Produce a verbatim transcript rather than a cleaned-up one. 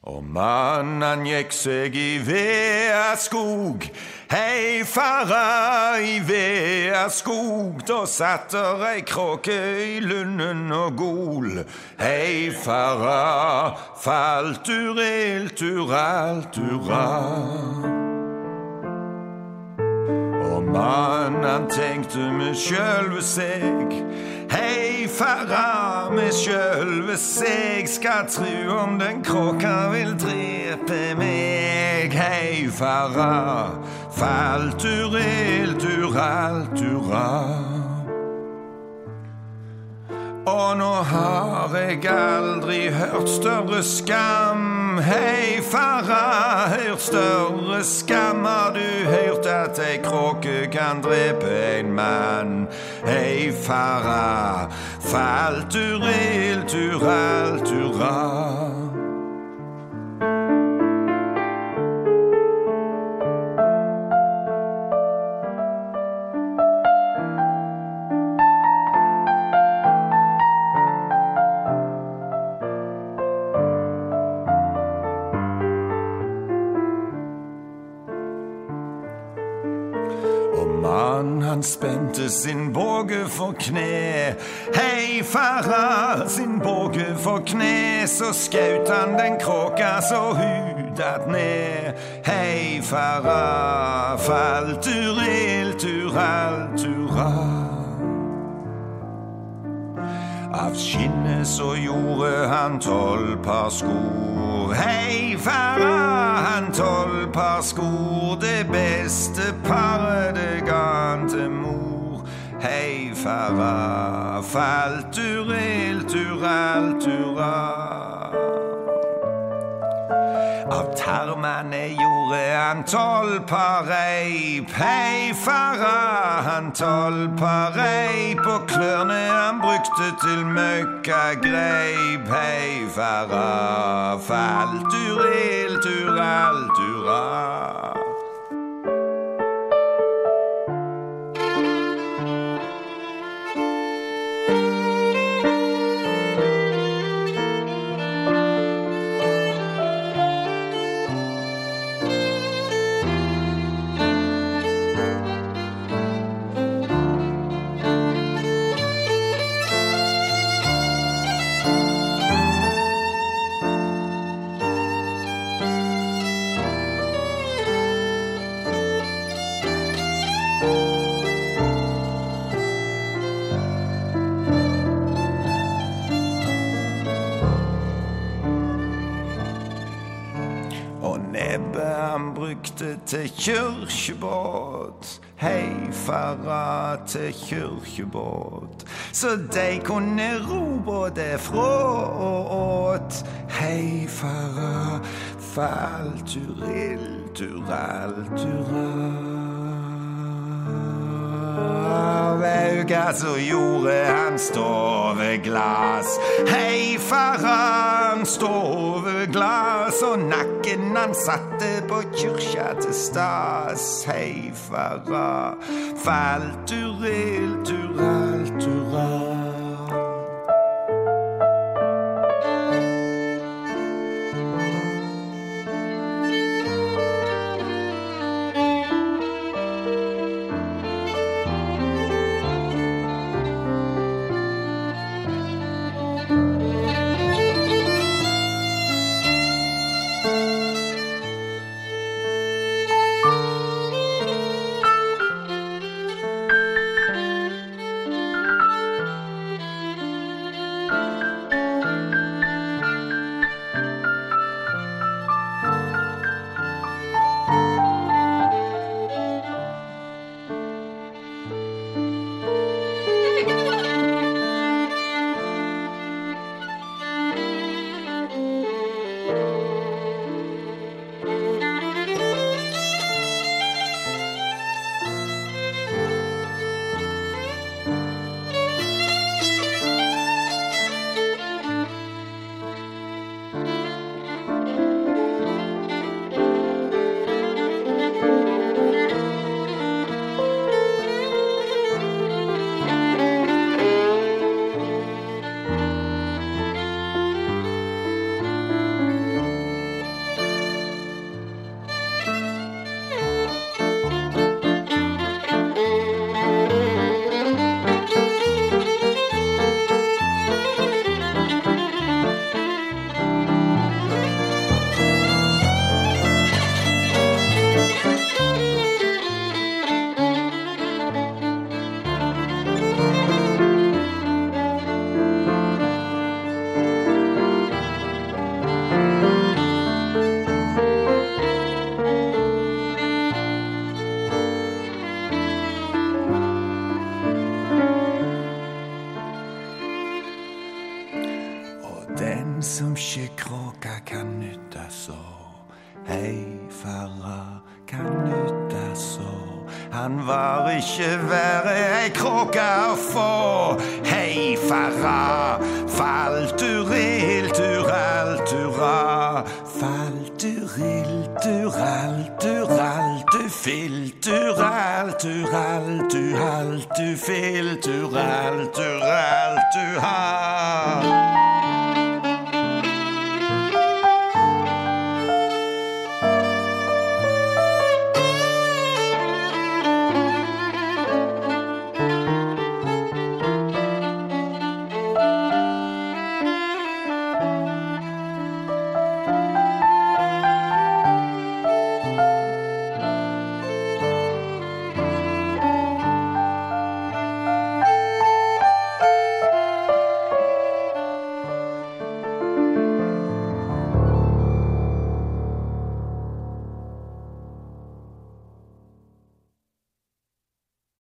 Og mannen gikk seg i vea skog, hei fara i vea skog, da satt der ei kråke i lunden og gol. Hei fara, falt ur ilt, ur alt, ur alt. Og mannen tenkte med sjølve seg, hei fara med sjølve seg, skal tru om den kråka vil drepe meg. Hei fara, falt ur ilt, ur alt, ur alt. Og nå har jeg aldri hørt større skam. Hei fara, hørt større skam. Har du hørt at ei kråke kan drepe en mann? Hei fara, falt ur ilt, ur alt, ur alt. Han spente sin båge for kne, hei fara, sin båge for kne, så skaut han den kråka så hudat ned. Hei fara, falt ur ilt, ur alt, ur alt. Av skinnet så gjorde han tolv par skor. Hei fara, han tolv par skor, det beste paret det ga han til mor. Hei fara, falt ur ilt, ur alt, ur alt. Av tarmene gjorde han tolv par reip. Hei fara, han tolv par reip, og klørne han brukte til møkka greip. Hei fara, falt ur ilt, ur alt, ur alt. Til kyrkjebåt, hei fara til kyrkjebåt, så de kunne ro både fra og åt. Hei fara, falt ur ilt, ur alt, ur alt. Vauga så gjorde han stoveglas. Hei fara, han stoveglas, og nakken han satte på kyrkja til stas. Hei fara, falt ur ilt, ur alt, ur alt. Hei, fara, kan nytta så. Han var ikke verre ei kråka få. Hei, fara, falturil-turaltura. Falturil-turalturalturaltu-filturaltu-haltu-filturalturaltu-ha.